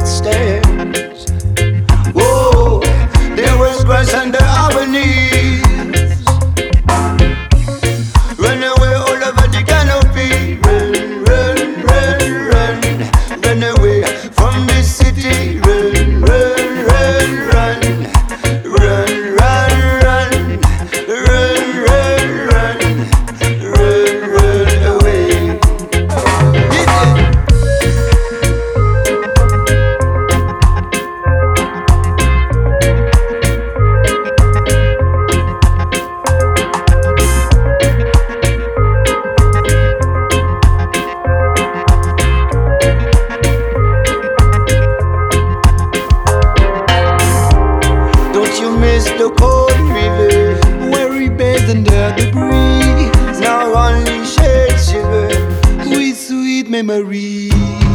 stairs. Whoa, there was grass under our knees. Run away all over the canopy. Run, run, run, run. Run away from the city. Run, run, run, run. Run, run, run. Run, run, run. Run, run away. Don't you miss the cold river where we bathed under the breeze? Now only shade shiver with sweet memories.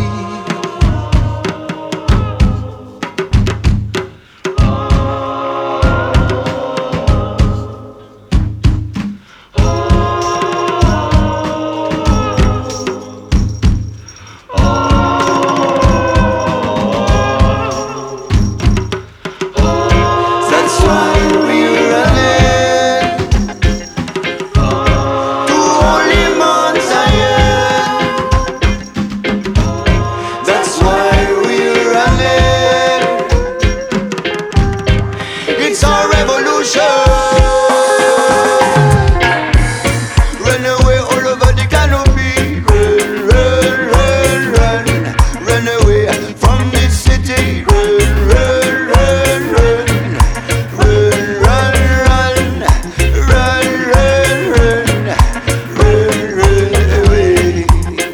That's why we're running to holy Mount Zion. That's why we're running. It's our revolution. Run away all over the canopy. Run, run, run, run. Run away from this city. Run, run, run, run. Run, run, run. Run, run, run. Run, run away.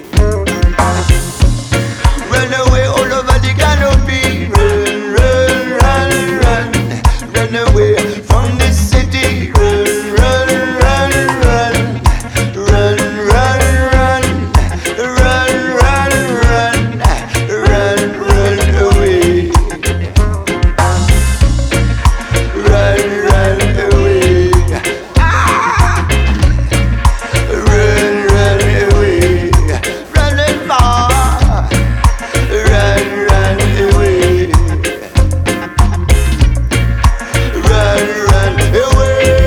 Run away all over the canopy. Run, run, run, run. Run away from this city. Run, run, run, run. Run, run, run. Run, run, run. Run, run away. Run, run away. Ah! Run, run away. Running far. Run, run away. Run, run away.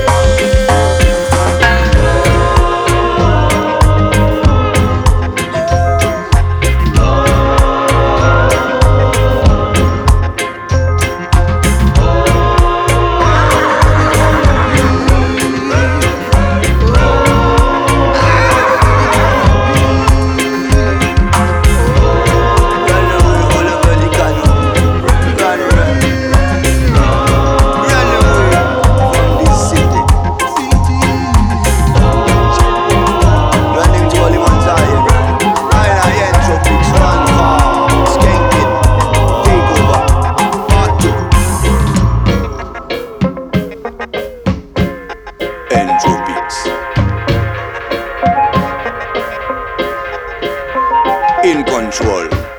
Run away all over the canopy. Run, run. Run away from this city. Running to holy Mount Zion. Right now, tropics, run far. Skanking, take over. Part 2. Entropics. In control.